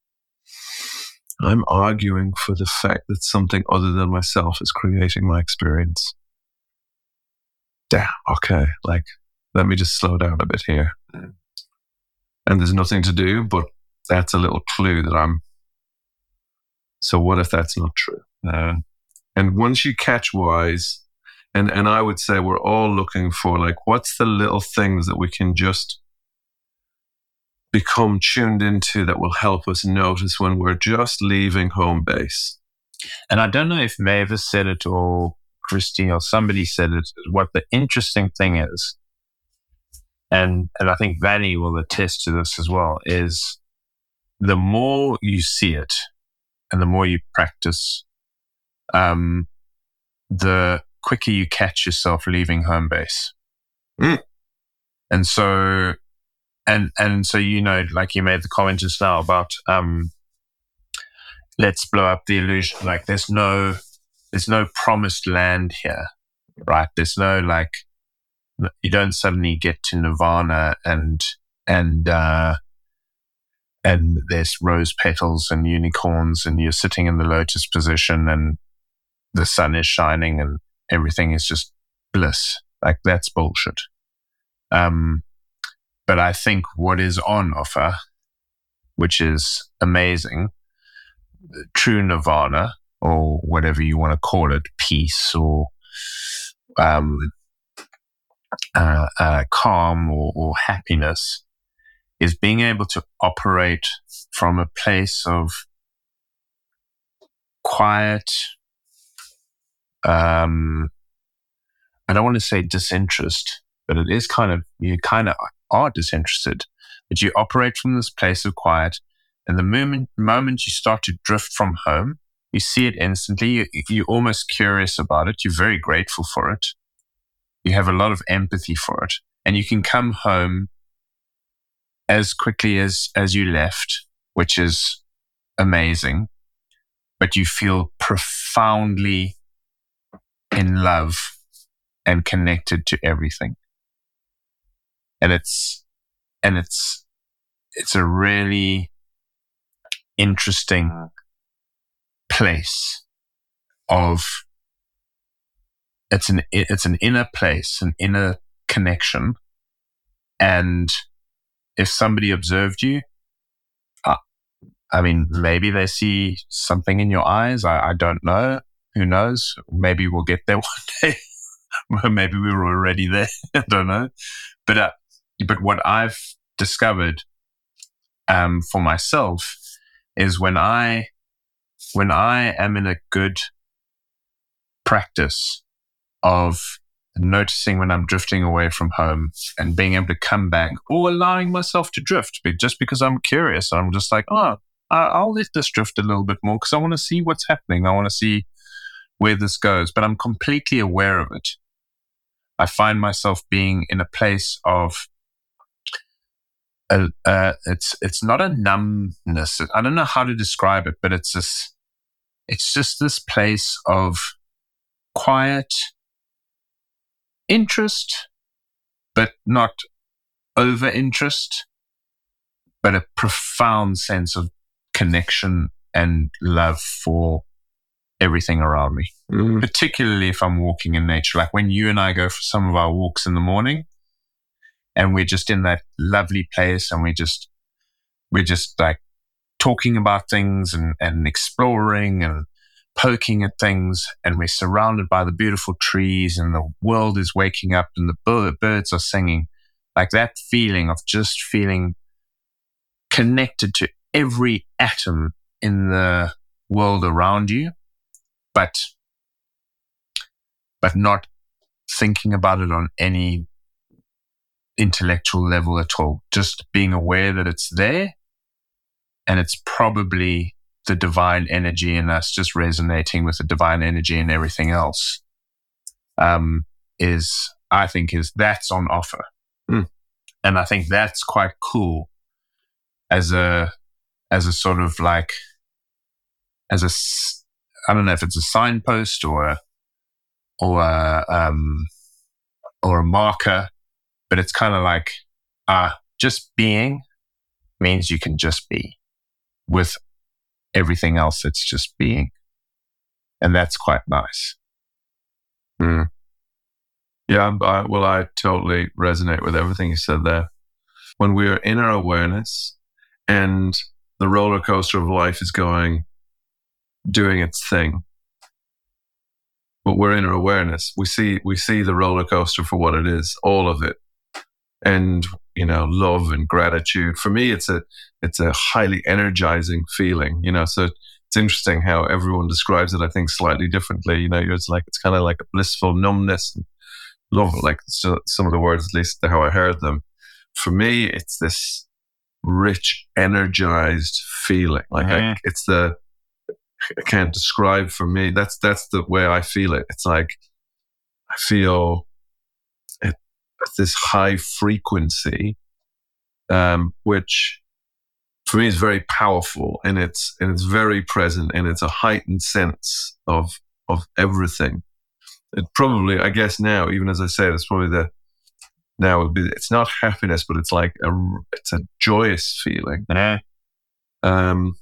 I'm arguing for the fact that something other than myself is creating my experience. Damn, okay, like, let me just slow down a bit here. And there's nothing to do, but that's a little clue that so what if that's not true? And once you catch wise, and I would say we're all looking for, like, what's the little things that we can just become tuned into that will help us notice when we're just leaving home base. And I don't know if Mavis said it or Christy or somebody said it, what the interesting thing is, and I think Vanny will attest to this as well, is the more you see it and the more you practice, the quicker you catch yourself leaving home base. Mm. And so, and so, like you made the comment just now about, let's blow up the illusion. Like there's no promised land here, right? There's no, like, you don't suddenly get to nirvana and there's rose petals and unicorns and you're sitting in the lotus position and the sun is shining and everything is just bliss. Like that's bullshit. But I think what is on offer, which is amazing, true nirvana, or whatever you want to call it, peace or calm or happiness, is being able to operate from a place of quiet, I don't want to say disinterest, but it is you kind of are disinterested, but you operate from this place of quiet. And the moment you start to drift from home, you see it instantly. You're almost curious about it. You're very grateful for it. You have a lot of empathy for it. And you can come home as quickly as you left, which is amazing. But you feel profoundly in love and connected to everything. And it's a really interesting place of, it's an inner place, an inner connection. And if somebody observed you, I mean, maybe they see something in your eyes. I don't know. Who knows? Maybe we'll get there one day. Maybe we were already there. I don't know. But what I've discovered for myself is when I am in a good practice of noticing when I'm drifting away from home and being able to come back, or allowing myself to drift, just because I'm curious. I'm just like, I'll let this drift a little bit more because I want to see what's happening. I want to see where this goes, but I'm completely aware of it. I find myself being in a place of, it's not a numbness. I don't know how to describe it, but it's just this place of quiet interest, but not over interest, but a profound sense of connection and love for everything around me. Particularly if I'm walking in nature, like when you and I go for some of our walks in the morning and we're just in that lovely place and we're just like talking about things and exploring and poking at things, and we're surrounded by the beautiful trees and the world is waking up and the birds are singing. Like that feeling of just feeling connected to every atom in the world around you, but not thinking about it on any intellectual level at all. Just being aware that it's there, and it's probably the divine energy in us just resonating with the divine energy in everything else, I think that's on offer. And I think that's quite cool as a sort of like, I don't know if it's a signpost or a marker, but it's kind of like, just being means you can just be with everything else that's just being. And that's quite nice. Yeah, I totally resonate with everything you said there. When we're in our awareness and the roller coaster of life is doing its thing, but we're in our awareness, we see the roller coaster for what it is, all of it. And, love and gratitude. For me, it's a highly energizing feeling, so it's interesting how everyone describes it, I think, slightly differently. It's kind of like a blissful numbness and love, like some of the words, at least how I heard them. For me, it's this rich, energized feeling. Like I can't describe. For me, that's the way I feel it. It's like I feel it. this high frequency, which for me is very powerful, and it's very present, and it's a heightened sense of everything. It probably, I guess now, even as I say, it's probably it's not happiness, but it's like it's a joyous feeling. Yeah. And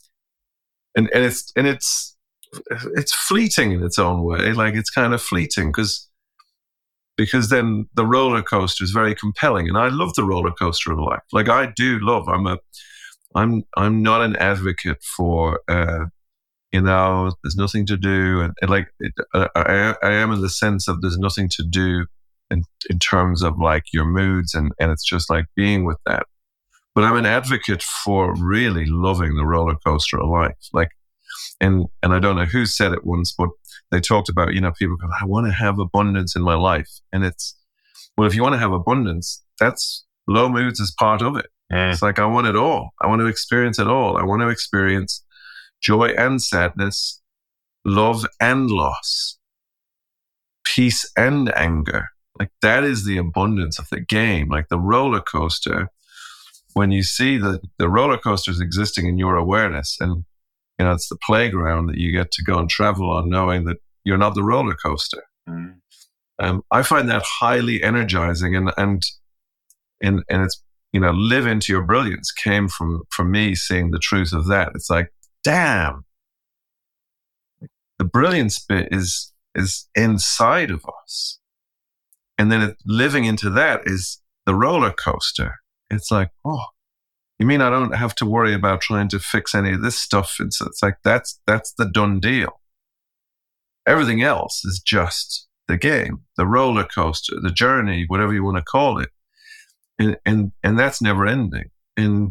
it's fleeting in its own way. Like, it's kind of fleeting because then the roller coaster is very compelling, and I love the roller coaster of life. Like, I do love. I'm not an advocate for there's nothing to do, and like I am in the sense of there's nothing to do in terms of like your moods, and it's just like being with that. But I'm an advocate for really loving the roller coaster of life. Like, and I don't know who said it once, but they talked about, people go, I want to have abundance in my life. And it's, well, if you want to have abundance, that's low moods is part of it. Yeah. It's like, I want it all. I want to experience it all. I want to experience joy and sadness, love and loss, peace and anger. Like, that is the abundance of the game. Like, the roller coaster, when you see the roller coaster is existing in your awareness, and it's the playground that you get to go and travel on, knowing that you're not the roller coaster. Mm. I find that highly energizing, and it's, live into your brilliance came from me seeing the truth of that. It's like, damn, the brilliance bit is inside of us, and then living into that is the roller coaster. It's like, oh, you mean I don't have to worry about trying to fix any of this stuff? It's like, that's the done deal. Everything else is just the game, the roller coaster, the journey, whatever you want to call it. And that's never ending. And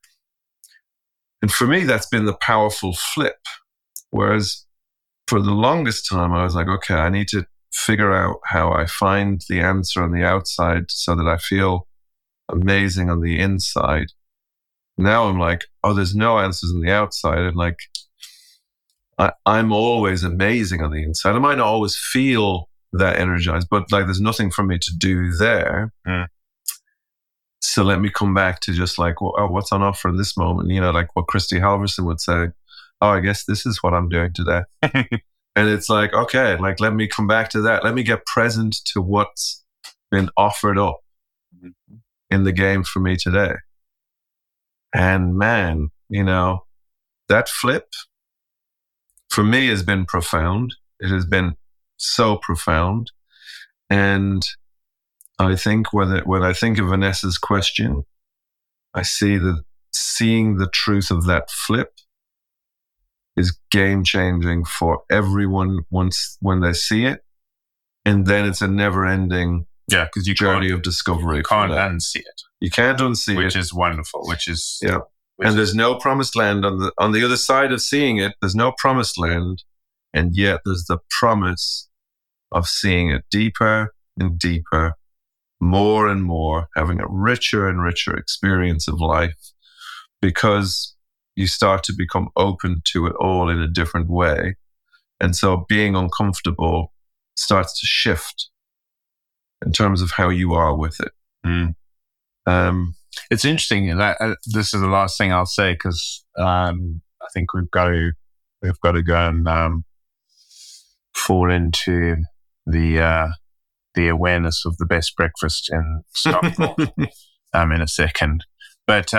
for me, that's been the powerful flip. Whereas for the longest time, I was like, okay, I need to figure out how I find the answer on the outside so that I feel amazing on the inside. Now I'm like, oh, there's no answers on the outside. And like, I'm always amazing on the inside. I might not always feel that energized, but like, there's nothing for me to do there. Mm. So let me come back to just like, well, oh, what's on offer in this moment? Like what Christy Halverson would say, oh, I guess this is what I'm doing today. And it's like, okay, like, let me come back to that. Let me get present to what's been offered up in the game for me today. And man, that flip for me has been profound. It has been so profound. And I think when I think of Vanessa's question, I see that seeing the truth of that flip is game changing for everyone when they see it. And then it's a never ending journey of discovery. You can't unsee it. You can't unsee it. Which is wonderful, and there's no promised land on the other side of seeing it. There's no promised land. And yet there's the promise of seeing it deeper and deeper, more and more, having a richer and richer experience of life, because you start to become open to it all in a different way. And so being uncomfortable starts to shift in terms of how you are with it. Mm. It's interesting. This is the last thing I'll say, because I think we've got to go and fall into the awareness of the best breakfast in Stockholm in a second. But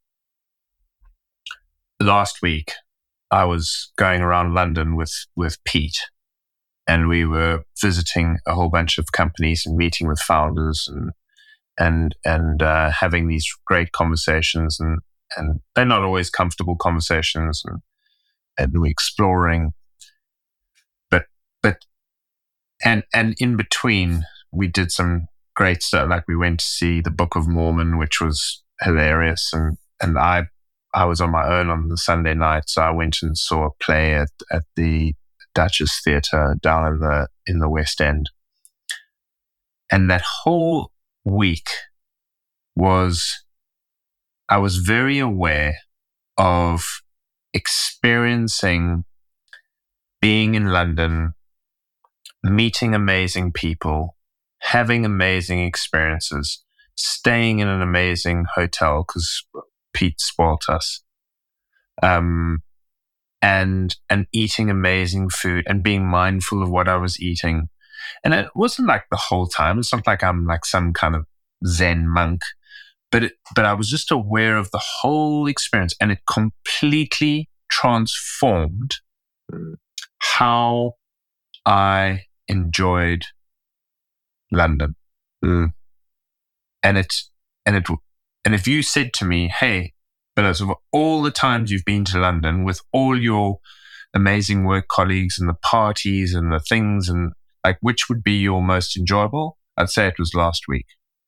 last week I was going around London with Pete, and we were visiting a whole bunch of companies and meeting with founders and having these great conversations, and they're not always comfortable conversations, and we're exploring, but and in between we did some great stuff. Like, we went to see the Book of Mormon, which was hilarious, and I was on my own on the Sunday night, so I went and saw a play at the Duchess Theatre down in the West End. And that whole week I was very aware of experiencing being in London, meeting amazing people, having amazing experiences, staying in an amazing hotel because Pete spoilt us, and eating amazing food and being mindful of what I was eating. And it wasn't like the whole time. It's not like I'm like some kind of Zen monk, but I was just aware of the whole experience, and it completely transformed how I enjoyed London. And if you said to me, "Hey, Billows, of all the times you've been to London with all your amazing work colleagues and the parties and the things, and like, which would be your most enjoyable?" I'd say it was last week.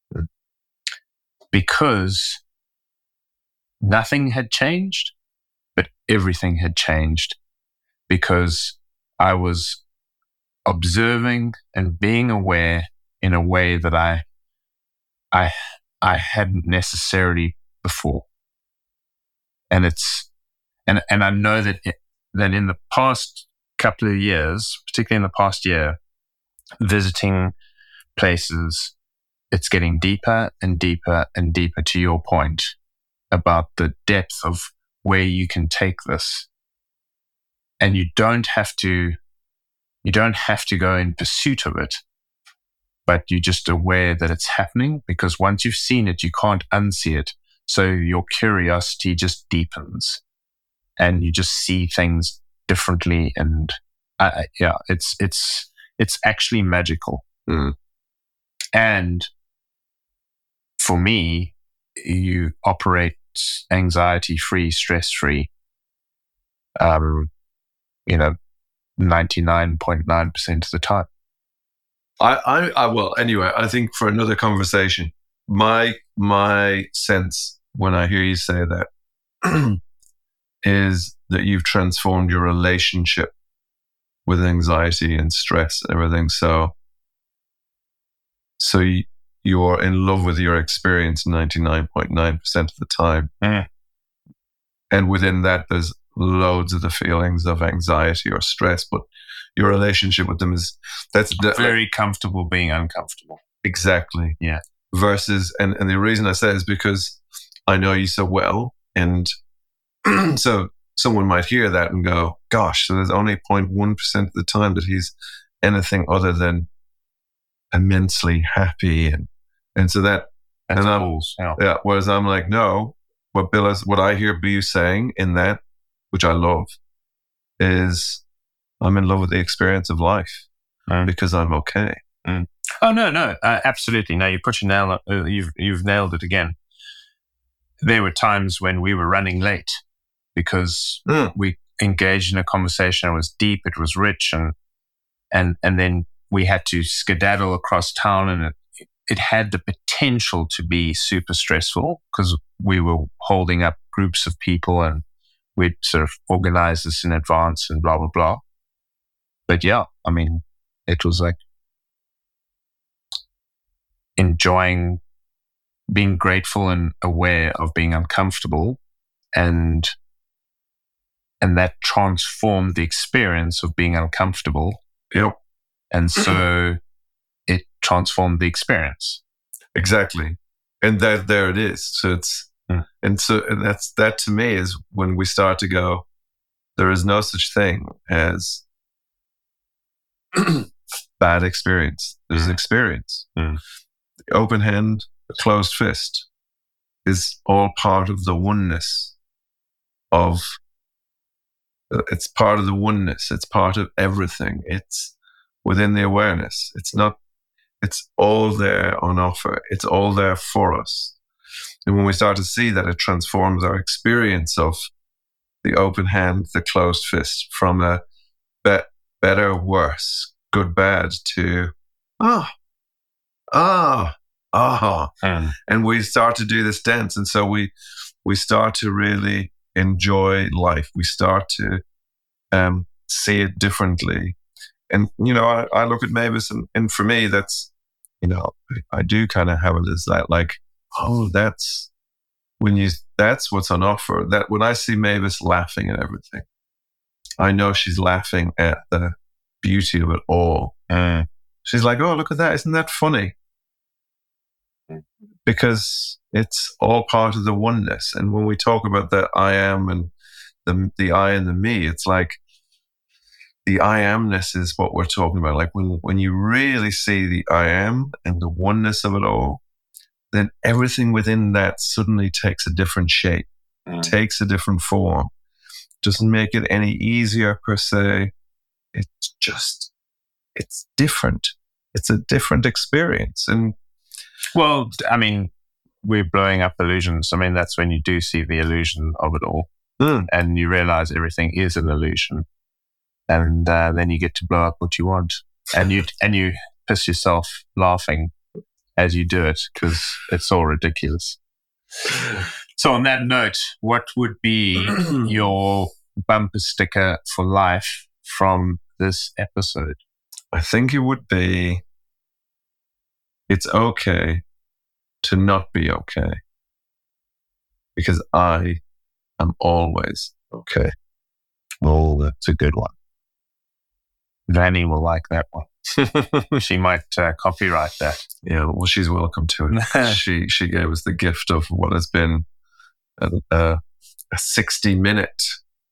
Because nothing had changed, but everything had changed. Because I was observing and being aware in a way that I hadn't necessarily before. And I know that in the past couple of years, particularly in the past year, visiting places, it's getting deeper and deeper and deeper, to your point about the depth of where you can take this. And you don't have to go in pursuit of it, but you're just aware that it's happening, because once you've seen it, you can't unsee it. So your curiosity just deepens and you just see things differently. And it's actually magical. And for me, you operate anxiety-free, stress-free, 99.9% of the time. Well, anyway, I think for another conversation, my sense when I hear you say that is that you've transformed your relationship with anxiety and stress and everything. So you're in love with your experience 99.9% of the time. And within that, there's loads of the feelings of anxiety or stress, but your relationship with them that's very comfortable being uncomfortable. Exactly. Yeah. Versus, and the reason I say is because I know you so well, and so someone might hear that and go, gosh, so there's only 0.1% of the time that he's anything other than immensely happy, and so that's fools. Yeah. Whereas I'm like, no, what I hear you saying in that, which I love, is I'm in love with the experience of life because I'm okay. Oh no, absolutely. No, you've nailed it again. There were times when we were running late because we engaged in a conversation. It was deep, it was rich, and then we had to skedaddle across town, and it had the potential to be super stressful because we were holding up groups of people and we'd sort of organize this in advance and blah, blah, blah. But yeah, I mean, it was like enjoying being grateful and aware of being uncomfortable, and that transformed the experience of being uncomfortable. Yep. And so it transformed the experience. Exactly. And there it is. So and that to me is when we start to go, there is no such thing as bad experience. There's an experience. The open hand, the closed fist is all part of the oneness of, it's part of the oneness. It's part of everything. It's within the awareness. It's all there on offer. It's all there for us. And when we start to see that, it transforms our experience of the open hand, the closed fist, from a better, worse, good, bad, to and we start to do this dance. And so we start to really enjoy life. We start to see it differently. And, I look at Mavis, and for me, that's, I do kind of have it as that, like, that's what's on offer. That when I see Mavis laughing at everything, I know she's laughing at the beauty of it all. She's like, oh, look at that. Isn't that funny? Because it's all part of the oneness. And when we talk about the I am and the I and the me, it's like the I amness is what we're talking about. Like when you really see the I am and the oneness of it all, then everything within that suddenly takes a different shape, takes a different form. Doesn't make it any easier per se. It's different. It's a different experience. And well, I mean, we're blowing up illusions. I mean, that's when you do see the illusion of it all, and you realize everything is an illusion, and then you get to blow up what you want, and you piss yourself laughing as you do it because it's all ridiculous. So, on that note, what would be your bumper sticker for life from this episode? I think it would be, it's okay to not be okay, because I am always okay. Oh, that's a good one. Vanny will like that one. She might copyright that. Yeah, well, she's welcome to it. She gave us the gift of what has been a 60-minute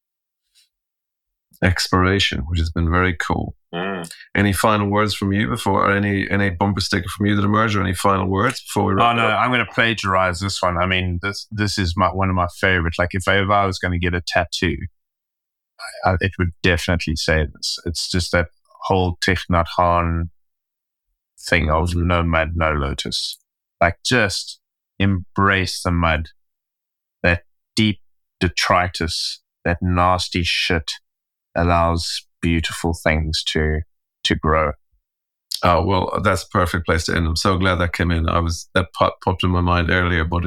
exploration, which has been very cool. Any final words from you before, or any bumper sticker from you that emerge, or any final words before we wrap up? I'm going to plagiarize this one. I mean, this is one of my favorites. Like if I was going to get a tattoo, it would definitely say this. It's just that whole Thich Nhat Hanh thing of no mud, no lotus. Like just embrace the mud, that deep detritus, that nasty shit allows beautiful things to grow. Oh, well, that's a perfect place to end. I'm so glad that came in. That popped in my mind earlier, but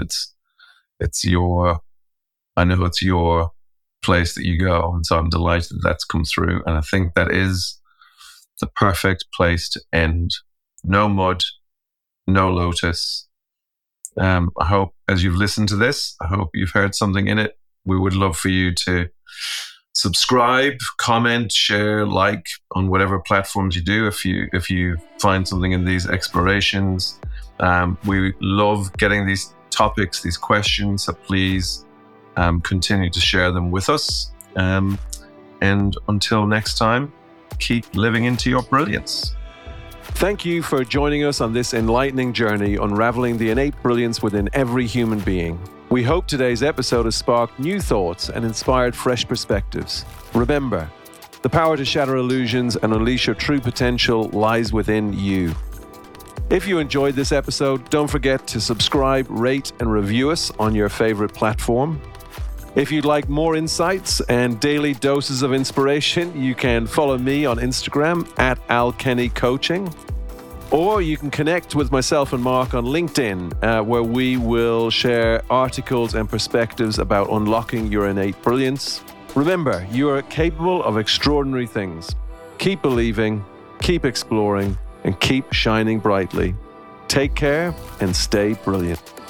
I know it's your place that you go, and so I'm delighted that's come through. And I think that is the perfect place to end. No mud, no lotus. I hope as you've listened to this, I hope you've heard something in it. We would love for you to subscribe, comment, share, like on whatever platforms you do. If you find something in these explorations, we love getting these topics, these questions. So please continue to share them with us. And until next time, keep living into your brilliance. Thank you for joining us on this enlightening journey, unraveling the innate brilliance within every human being. We hope today's episode has sparked new thoughts and inspired fresh perspectives. Remember, the power to shatter illusions and unleash your true potential lies within you. If you enjoyed this episode, don't forget to subscribe, rate, and review us on your favorite platform. If you'd like more insights and daily doses of inspiration, you can follow me on Instagram @AlKennyCoaching. Or you can connect with myself and Mark on LinkedIn, where we will share articles and perspectives about unlocking your innate brilliance. Remember, you are capable of extraordinary things. Keep believing, keep exploring, and keep shining brightly. Take care and stay brilliant.